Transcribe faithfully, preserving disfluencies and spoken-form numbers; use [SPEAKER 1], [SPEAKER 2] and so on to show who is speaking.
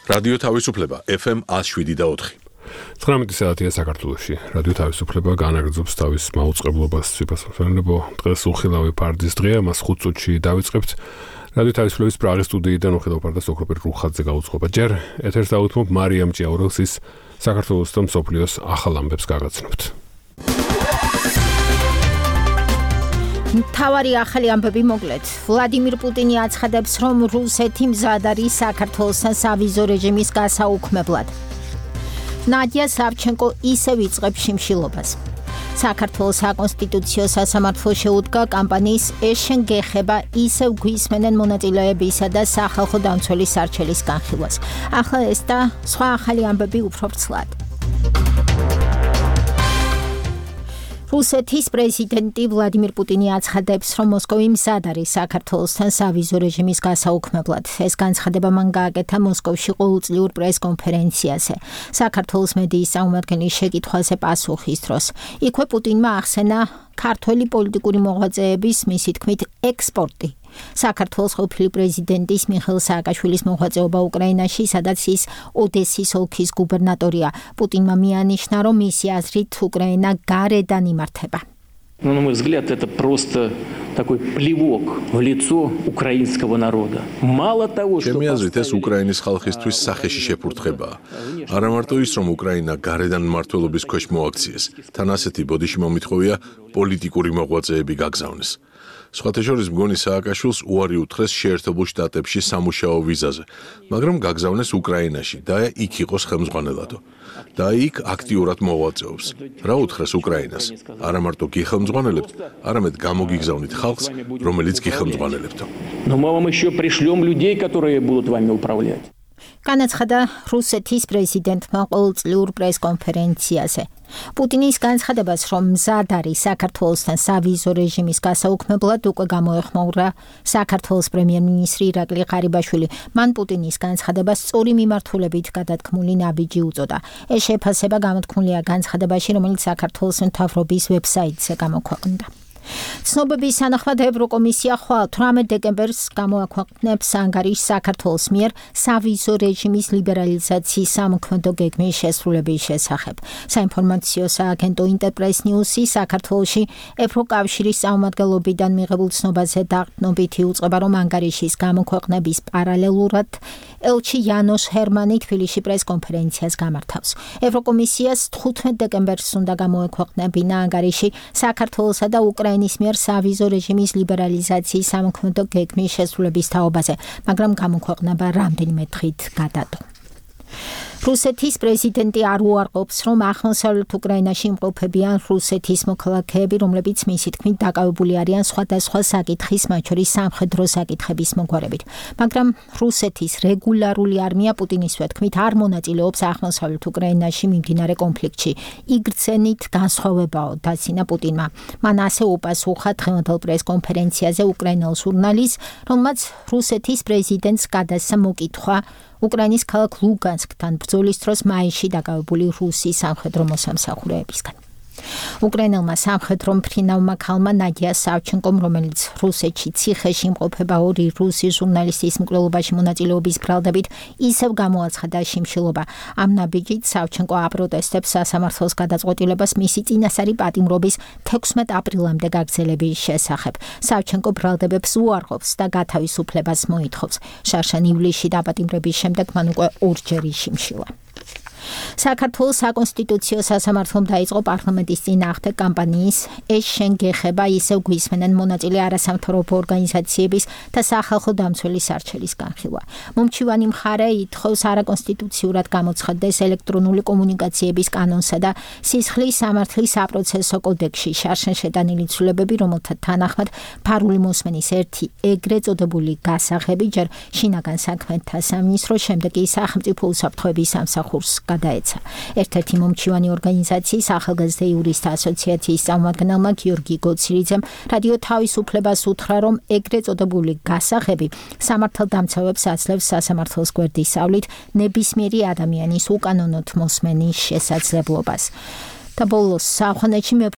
[SPEAKER 1] რადიო თავისუფლება ეფ ემ one oh seven და four.
[SPEAKER 2] ცხრამეტი საათია საქართველოში. რადიო თავისუფლება განაგრძობს თავის მაუწყებლობას ციფროსფეროებო. დღეს უხილავი ფარდის დღეა, მას ხუთ წუთში დავიწყებთ. რადიო თავისუფლების პრაღის სტუდიიდან უხილავ ფარდას ოქროპერ რუხაძე გაუწყობა. ჯერ ეთერს დაუთმობ მარიამ ჭიაურელს, ის საქართველოს და მსოფლიოს ახალ ამბებს გაგაცნობთ.
[SPEAKER 3] თავარი ახალი ამბები მოკლედ. ვლადიმირ პუტინი აცხადებს, რომ რუსეთი მზად არის საქართველოსთან სავიზო რეჟიმის გასაუქმებლად. ნადია სავჩენკო ისევ იწყებს შიმშილობას. საქართველოს საკონსტიტუციო სასამართლო შეუდგა კამპანიის ეს შენ გეხება ისევ გვისმენენ მონაწილეებისა და სახალხო დამცველის არჩელის განხილვას. ახლა ეს და სხვა ახალი ამბები უფრო ვრცლად. რუსეთის პრეზიდენტი ვლადიმირ პუტინი აცხადებს, რომ მოსკოვი მზად არის საქართველოსთან სავიზო რეჟიმის გასაუქმებლად. ეს განცხადება მან გააკეთა მოსკოვში ყოველწლიურ პრესკონფერენციაზე. საქართველოს მედიის წარმომადგენლის შეკითხვაზე პასუხის დროს. იქვე პუტინმა ახსენა ქართველი პოლიტიკური მოღვაწეების, მისი თქმით, ექსპორტი. საქართველოს ყოფილი პრეზიდენტის მიხეილ სააკაშვილის მოღვაწეობა უკრაინაში, სადაც ის ოდესის ოლქის გუბერნატორია. პუტინმა მიანიშნა, რომ მისი აზრით უკრაინა გარედან იმართება.
[SPEAKER 4] Ну, на мой взгляд, это просто такой плевок в лицо украинского народа. Мало того, что
[SPEAKER 1] ჩემი აზრით ეს უკრაინის ხალხისთვის სახეში შეფურთხებაა. არა მარტო ის, რომ უკრაინა გარედან მმართველობის ქვეშ მოაქციეს, თან ასეთი ბოდიში მომითხოვია პოლიტიკური მოღვაწეები გაგზავნეს. სხვათა შორის მგონი სააკაშვილს უარი უთხრეს შეერთებულ შტატებში სამუშაო ვიზაზე, მაგრამ გაგზავნეს უკრაინაში და იქ იყოს ხელმძღვანელადო. და იქ აქტიურად მოღვაწეობს. რა უთხრეს უკრაინას? არა მარტო გიხელმძღვანელებთ, არამედ გამოგიგზავნით ხალხს, რომელიც გიხელმძღვანელებთო.
[SPEAKER 4] Но мы вам еще пришлем людей, которые будут вами управлять.
[SPEAKER 3] განაცხადა რუსეთის პრეზიდენტმა ყოველწლიურ პრესკონფერენციაზე. პუტინის განცხადებას, რომ მზად არის საქართველოსთან სავიზო რეჟიმის გასაუქმებლად, უკვე გამოეხმაურა საქართველოს პრემიერ-მინისტრი ირაკლი ღარიბაშვილი. მან პუტინის განცხადებას სწორი მიმართულებით გადათქმული ნაბიჯი უწოდა. ეს შეფასება გამოთქმულია განცხადებაში, რომელიც საქართველოს მთავრობის ვებსაიტზე გამოქვეყნდა. ცნობების თანახმად ევროკომისია ხვალ თვრამეტ დეკემბერს გამოაქვეყნებს ანგარიშს საქართველოს მიერ სავიზო რეჟიმის ლიბერალიზაციის სამოქმედო გეგმის შესრულების შესახებ. საინფორმაციო სააგენტო ინტერპრეს ნიუსი საქართველოში ევროკავშირის წარმომადგენლობიდან მიღებულ ცნობაზე დაყრდნობით იუწყება, რომ ანგარიშის გამოქვეყნების პარალელურად ელჩი იანოშ ჰერმანი თბილისში პრესკონფერენციას გამართავს. ევროკომისიას თხუთმეტ დეკემბერს უნდა გამოექვეყნებინა ანგარიში საქართველოსა და უკრაინის ის მიერ სავიზო რეჟიმის ლიბერალიზაციის სამოქმედო გეგმის შესრულების თაობაზე, მაგრამ გამოქვეყნება რამდენიმე დღით გადადო. რუსეთის პრეზიდენტი არ უარყოფს, რომ აღმოსავლეთ უკრაინაში იმყოფებიან რუსეთის მოქალაქეები, რომლებიც მისი თქმით დაკავებული არიან სხვადასხვა საკითხის, მათ შორის სამხედრო საკითხების მოგვარებით. მაგრამ რუსეთის რეგულარული არმია პუტინისვე თქმით არ მონაწილეობს აღმოსავლეთ უკრაინაში მიმდინარე კონფლიქტში. იგრძენით განსხვავებაო, დაცინა პუტინმა. მან ასე უპასუხა დღევანდელ პრესკონფერენციაზე უკრაინელ ჟურნალისტს, რომელმაც რუსეთის პრეზიდენტს გადასცა მოკითხვა უკრაინის ქალაქ ლუგანსკთან ბრძოლის დროს მაისში დაკავებული რუსის სამხედრო მოსამსახურეებისგან. უკრაინელმა სამხედრო მფრინავმა ქალმა ნადია სავჩენკომ, რომელიც რუსეთში ციხეში იმყოფება ორი რუსი ჟურნალისტის მკვლელობაში მონაწილეობის ბრალდებით, ისევ გამოაცხადა შიმშილობა. ამ ნაბიჯით სავჩენკო აპროტესტებს სასამართლოს გადაწყვეტილებას მისი წინასწარი პატიმრობის თექვსმეტ აპრილამდე გაგრძელების შესახებ. სავჩენკო ბრალდებებს უარყოფს და გათავისუფლებას მოითხოვს. შარშან ივლისში დაპატიმრების შემდეგ მან უკვე ორჯერ იშიმშილა. საქართველოს საკონსტიტუციო სასამართლომ დაიწყო პარლამენტის წინააღმდეგ კამპანიის ეს შენ გეხება ისევ გვისმენენ მონაწილე არასამთავრობო ორგანიზაციების და სახალხო დამცველის არჩელის განხილვა. მომჩივანი მხარე ითხოვს არაკონსტიტუციურად გამოცხადდეს ელექტრონული კომუნიკაციების კანონსა და სისხლის სამართლის საპროცესო კოდექსში შარშან შეტანილი ცვლილებები, რომელთა თანახმად ფარული მოსმენის ერთი ეგრეთ წოდებული გასაღები ჯერ შინაგან საქმეთა სამინისტროს, შემდეგ კი სახელმწიფო უსაფრთხოების სამსახურს გადაეცა. ერთ-ერთი მომჩივანი ორგანიზაციის ახალგაზრდა იურისტთა ასოციაციის წარმომადგენელმა გიორგი გოცილიძემ რადიო თავისუფლებას უთხრა, რომ ეგრეთ წოდებული გასაღები სამართალდამცავებს აძლევს სასამართლოს გვერდისავლით ნებისმიერი ადამიანის უკანონოდ მოსმენის შესაძლებლობას. და ბოლოს, საფრანგეთში